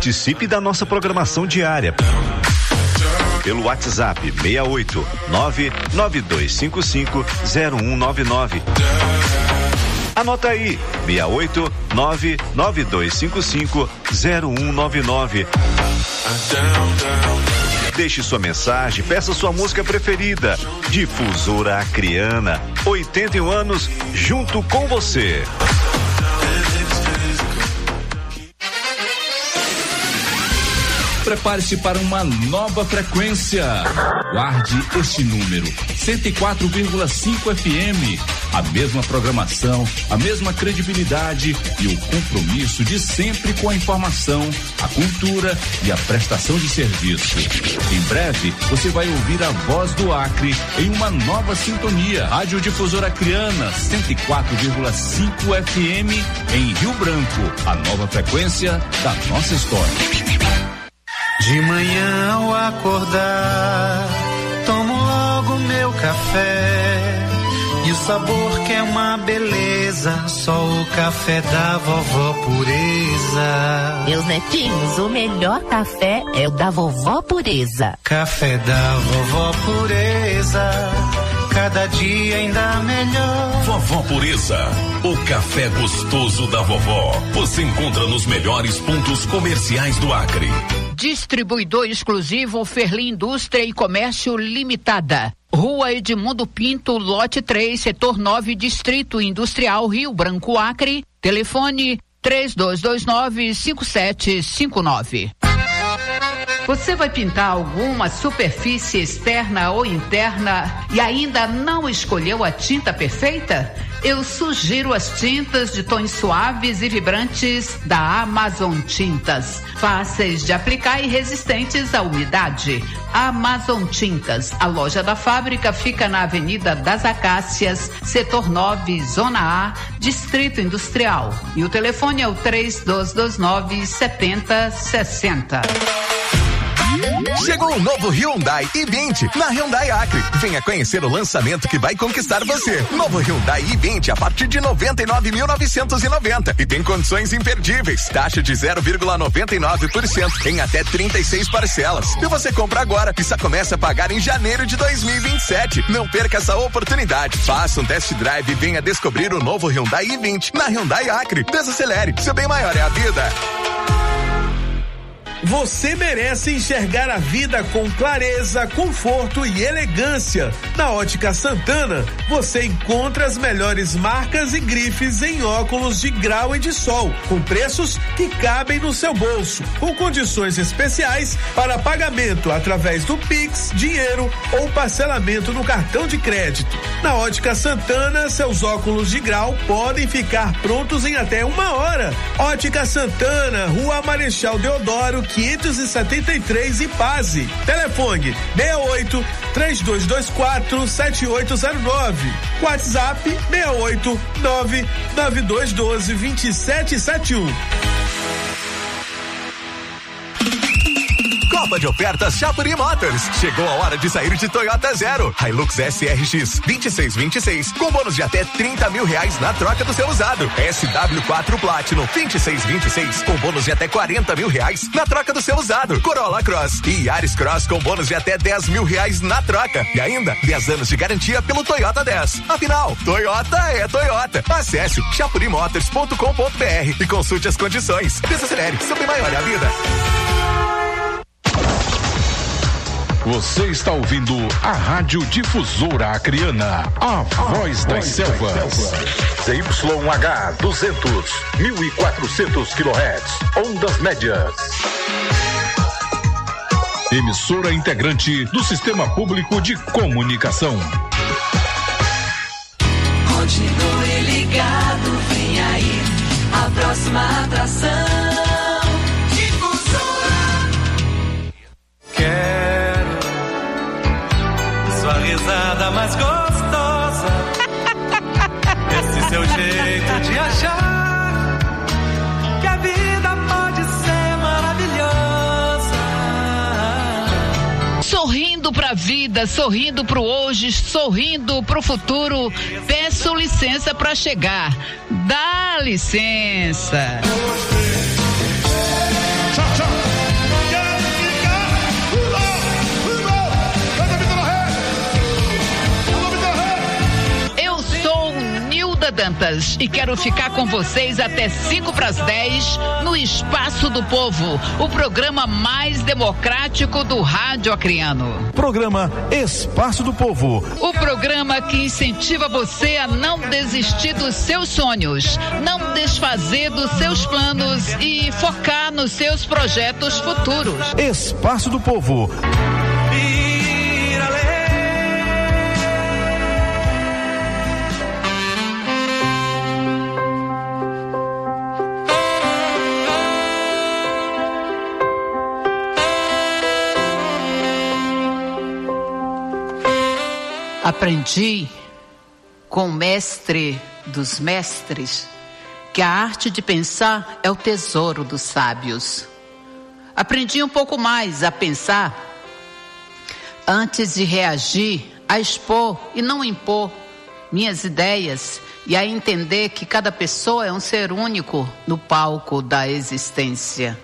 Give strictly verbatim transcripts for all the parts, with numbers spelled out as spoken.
Participe da nossa programação diária pelo WhatsApp seis oito nove nove dois cinco cinco zero um nove nove. Anota aí, seis oito nove nove dois cinco cinco zero um nove nove. Deixe sua mensagem, peça sua música preferida. Difusora Acreana, oitenta e um anos, junto com você. Prepare-se para uma nova frequência. Guarde este número, cento e quatro vírgula cinco F M. A mesma programação, a mesma credibilidade e o compromisso de sempre com a informação, a cultura e a prestação de serviço. Em breve, você vai ouvir a voz do Acre em uma nova sintonia. Rádio Difusora Acreana, cento e quatro vírgula cinco F M em Rio Branco. A nova frequência da nossa história. De manhã ao acordar, tomo logo meu café. E o sabor que é uma beleza, só o café da vovó Pureza. Meus netinhos, o melhor café é o da vovó Pureza. Café da vovó Pureza, cada dia ainda melhor. Vovó Pureza, o café gostoso da vovó. Você encontra nos melhores pontos comerciais do Acre. Distribuidor exclusivo Ferli Indústria e Comércio Limitada. Rua Edmundo Pinto, lote três, setor nove, Distrito Industrial, Rio Branco, Acre. Telefone três dois dois nove, cinco sete cinco nove. Você vai pintar alguma superfície externa ou interna e ainda não escolheu a tinta perfeita? Eu sugiro as tintas de tons suaves e vibrantes da Amazon Tintas. Fáceis de aplicar e resistentes à umidade. Amazon Tintas. A loja da fábrica fica na Avenida das Acácias, setor nove, Zona A, Distrito Industrial. E o telefone é o três dois dois nove, sete zero seis zero. Chegou o novo Hyundai i vinte na Hyundai Acre. Venha conhecer o lançamento que vai conquistar você. Novo Hyundai i vinte a partir de noventa e nove mil novecentos e noventa e tem condições imperdíveis. Taxa de zero vírgula noventa e nove por cento em até trinta e seis parcelas. E você compra agora e só começa a pagar em janeiro de dois mil e vinte e sete. Não perca essa oportunidade. Faça um test drive e venha descobrir o novo Hyundai i vinte na Hyundai Acre. Desacelere, seu bem maior é a vida. Você merece enxergar a vida com clareza, conforto e elegância. Na Ótica Santana, você encontra as melhores marcas e grifes em óculos de grau e de sol, com preços que cabem no seu bolso, com condições especiais para pagamento através do Pix, dinheiro ou parcelamento no cartão de crédito. Na Ótica Santana, seus óculos de grau podem ficar prontos em até uma hora. Ótica Santana, Rua Marechal Deodoro, quinhentos e setenta e três, Ipaze. Telefone seis oito, três dois dois quatro, sete oito zero nove. WhatsApp seis oito nove nove dois um dois, dois sete sete um. Copa de ofertas Chapuri Motors. Chegou a hora de sair de Toyota Zero. Hilux S R X vinte e seis vinte e seis com bônus de até trinta mil reais na troca do seu usado. S W quatro Platinum vinte e seis vinte e seis com bônus de até quarenta mil reais na troca do seu usado. Corolla Cross e Yaris Cross com bônus de até dez mil reais na troca. E ainda dez anos de garantia pelo Toyota dez. Afinal, Toyota é Toyota. Acesse chapuri motors ponto com ponto b r e consulte as condições. Desacelere, seu bem maior é a vida. Você está ouvindo a Rádio Difusora Acreana, a voz das selvas. Z Y H duzentos, mil e quatrocentos quilohertz, ondas médias. Emissora integrante do Sistema Público de Comunicação. Continue ligado, vem aí a próxima atração. Risada mais gostosa, esse seu jeito de achar que a vida pode ser maravilhosa. Sorrindo pra vida, sorrindo pro hoje, sorrindo pro futuro. Peço licença pra chegar. Dá licença. Tchau, tchau. Dantas e quero ficar com vocês até cinco para as dez no Espaço do Povo, o programa mais democrático do rádio acreano. Programa Espaço do Povo. O programa que incentiva você a não desistir dos seus sonhos, não desfazer dos seus planos e focar nos seus projetos futuros. Espaço do Povo. Aprendi com o mestre dos mestres que a arte de pensar é o tesouro dos sábios. Aprendi um pouco mais a pensar antes de reagir, a expor e não impor minhas ideias e a entender que cada pessoa é um ser único no palco da existência.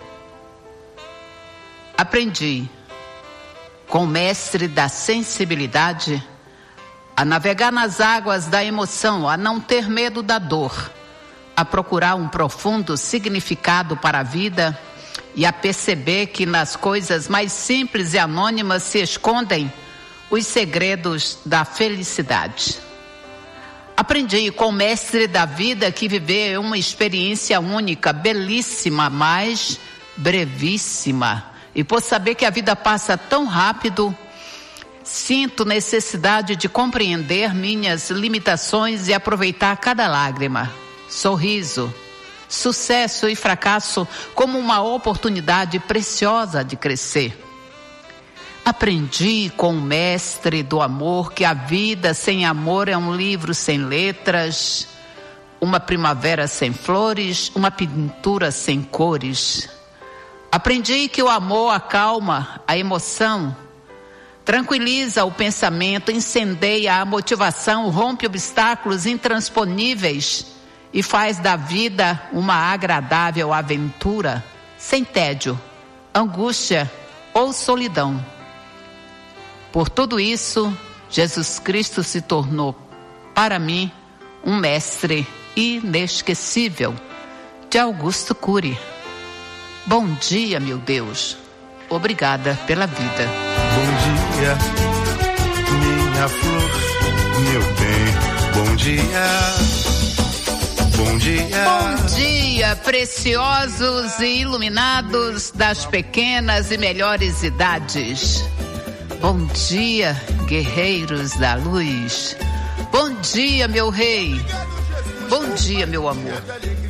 Aprendi com o mestre da sensibilidade a navegar nas águas da emoção, a não ter medo da dor, a procurar um profundo significado para a vida e a perceber que nas coisas mais simples e anônimas se escondem os segredos da felicidade. Aprendi com o mestre da vida que viver uma experiência única, belíssima, mas brevíssima. E por saber que a vida passa tão rápido, sinto necessidade de compreender minhas limitações e aproveitar cada lágrima, sorriso, sucesso e fracasso como uma oportunidade preciosa de crescer. Aprendi com o mestre do amor que a vida sem amor é um livro sem letras, uma primavera sem flores, uma pintura sem cores. Aprendi que o amor acalma a emoção, tranquiliza o pensamento, incendeia a motivação, rompe obstáculos intransponíveis e faz da vida uma agradável aventura, sem tédio, angústia ou solidão. Por tudo isso, Jesus Cristo se tornou, para mim, um mestre inesquecível. De Augusto Cury. Bom dia, meu Deus. Obrigada pela vida. Bom dia, minha flor, meu bem. Bom dia, bom dia. Bom dia, preciosos e iluminados das pequenas e melhores idades. Bom dia, guerreiros da luz. Bom dia, meu rei. Bom dia, meu amor.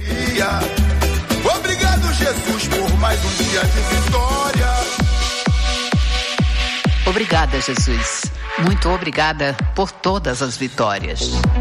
Obrigado, Jesus, por mais um dia de vitória. Obrigada, Jesus. Muito obrigada por todas as vitórias.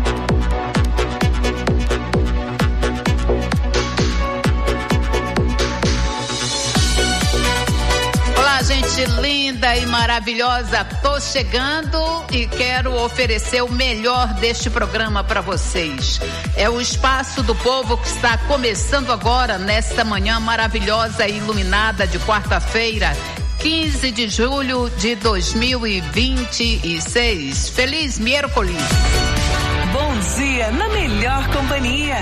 Olá, gente linda e maravilhosa. Tô chegando e quero oferecer o melhor deste programa para vocês. É o Espaço do Povo que está começando agora, nesta manhã maravilhosa e iluminada de quarta-feira, quinze de julho de dois mil e vinte e seis. Feliz miércoles. Bom dia na melhor companhia.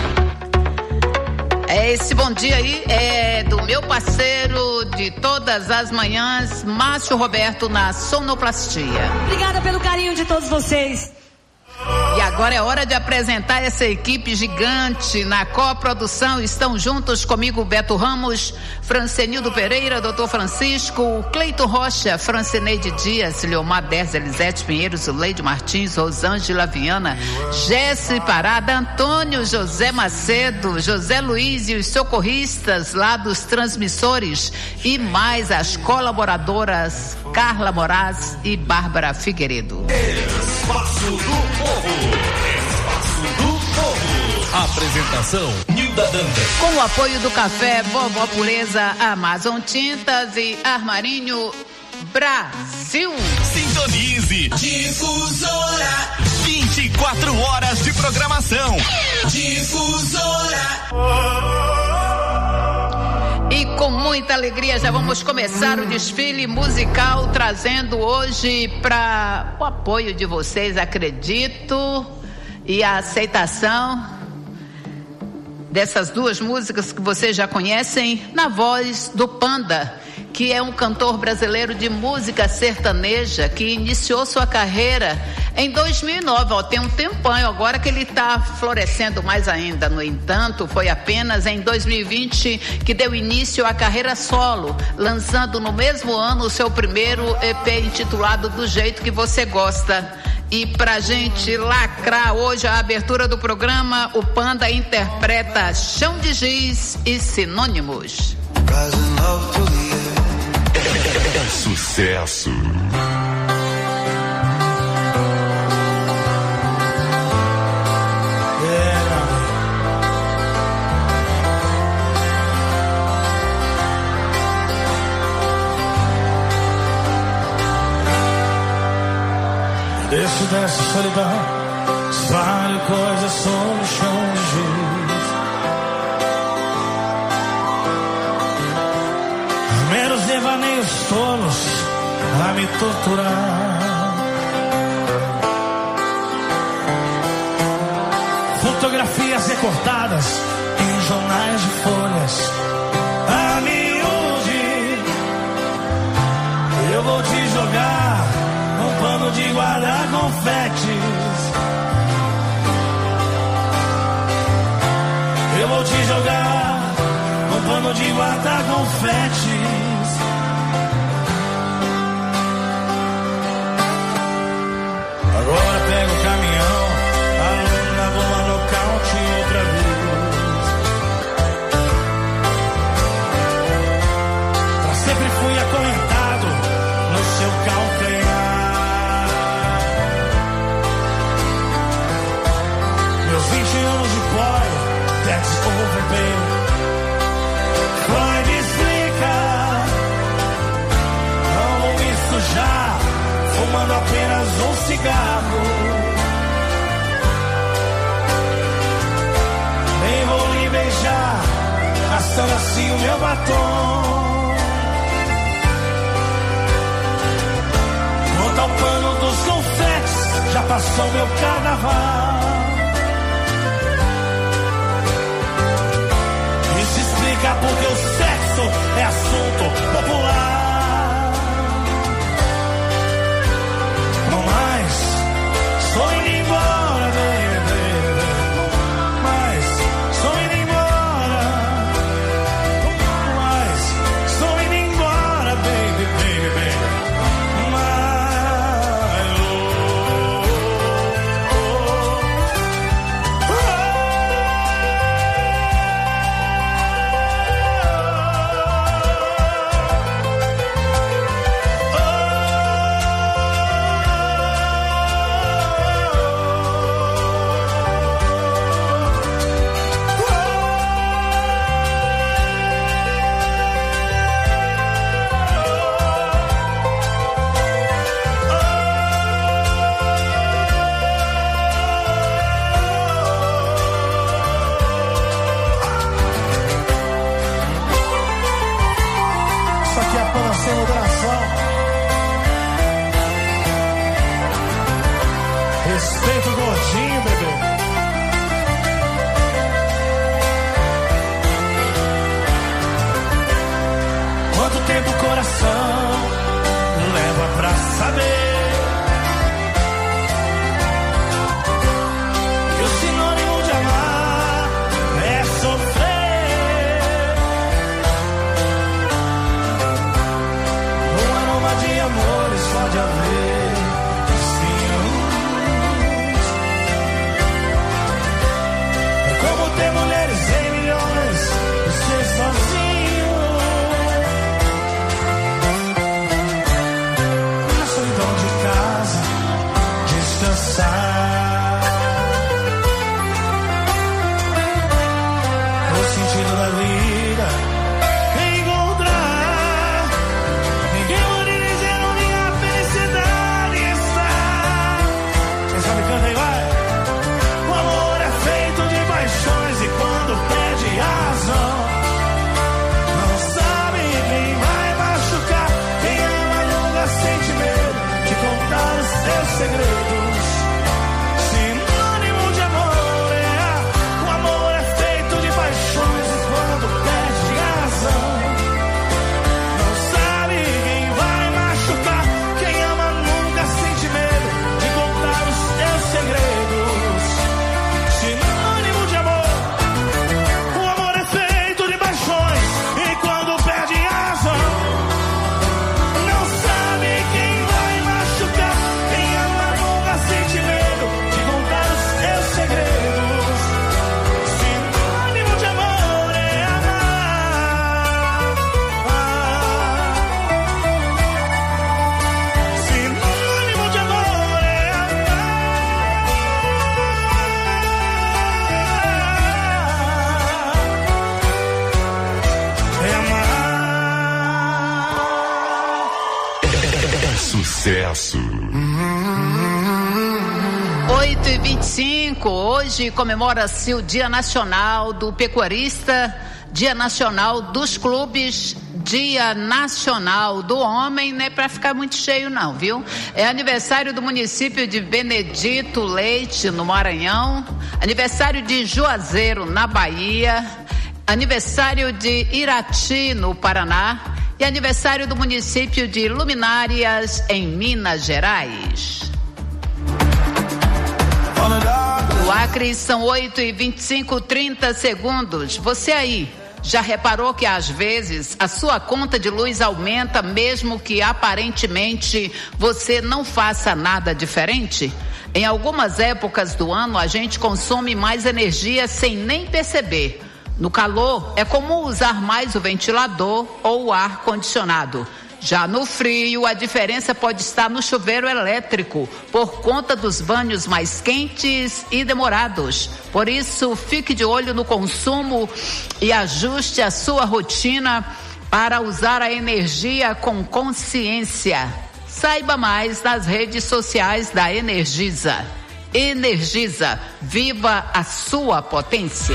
Esse bom dia aí é do meu parceiro de todas as manhãs, Márcio Roberto, na sonoplastia. Obrigada pelo carinho de todos vocês. E agora é hora de apresentar essa equipe gigante na coprodução. Estão juntos comigo Beto Ramos, Francenildo Pereira, doutor Francisco, Cleito Rocha, Francineide Dias, Leomar Dez, Elisete Pinheiros, Leide Martins, Rosângela Viana, Jesse Parada, Antônio José Macedo, José Luiz e os socorristas lá dos transmissores e mais as colaboradoras Carla Moraes e Bárbara Figueiredo. Espaço do Povo. Espaço do Povo. Apresentação Nilda Dantas. Com o apoio do café Vovó Pureza, Amazon Tintas e Armarinho Brasil. Sintonize. Difusora. vinte e quatro horas de programação. Difusora. E com muita alegria já vamos começar o desfile musical, trazendo hoje para o apoio de vocês, acredito, e a aceitação dessas duas músicas que vocês já conhecem, na voz do Panda, que é um cantor brasileiro de música sertaneja que iniciou sua carreira em dois mil e nove, ó, tem um tempão agora que ele está florescendo mais ainda. No entanto, foi apenas em dois mil e vinte que deu início à carreira solo, lançando no mesmo ano o seu primeiro E P intitulado Do Jeito Que Você Gosta. E pra gente lacrar hoje a abertura do programa, o Panda interpreta Chão de Giz e Sinônimos. É sucesso. Desce dessa solidão, espalhe coisas sobre o chão de giz. Meros devaneios tolos a me torturar. Fotografias recortadas em jornais de folhas a miúde. Eu vou te jogar um pano de guardar confetes. Eu vou te jogar um pano de guardar confetes. Agora pego o caminhão, a bomba nocaute outra vez. Pra sempre fui acorrentado no seu calcanhar. Meus vinte anos de boy, that's over, baby. Freud explica, não vou me sujar, fumando apenas um cigarro. Nem vou lhe beijar, gastando assim o meu batom. Quanto ao pano dos confetes, já passou meu carnaval. Isso explica porque o sexo é assunto popular. Não mais, estou indo embora, baby. Mas estou indo embora. Mas estou indo embora, baby, baby, baby. Mas, oh, oh, oh. sucesso. oito e vinte e cinco, hoje comemora-se o Dia Nacional do Pecuarista, Dia Nacional dos Clubes, Dia Nacional do Homem, não é para ficar muito cheio não, viu? É aniversário do município de Benedito Leite, no Maranhão, aniversário de Juazeiro, na Bahia, aniversário de Irati, no Paraná, e aniversário do município de Luminárias, em Minas Gerais. No Acre são oito e vinte e cinco, trinta segundos. Você aí, já reparou que às vezes a sua conta de luz aumenta mesmo que aparentemente você não faça nada diferente? Em algumas épocas do ano a gente consome mais energia sem nem perceber. No calor é comum usar mais o ventilador ou o ar condicionado. Já no frio, a diferença pode estar no chuveiro elétrico, por conta dos banhos mais quentes e demorados. Por isso, fique de olho no consumo e ajuste a sua rotina para usar a energia com consciência. Saiba mais nas redes sociais da Energisa. Energisa, viva a sua potência.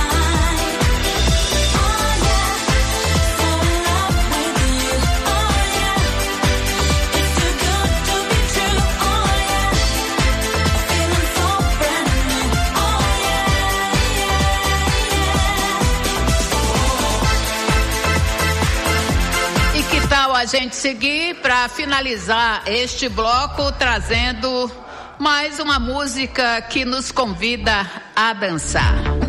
A gente seguir para finalizar este bloco trazendo mais uma música que nos convida a dançar.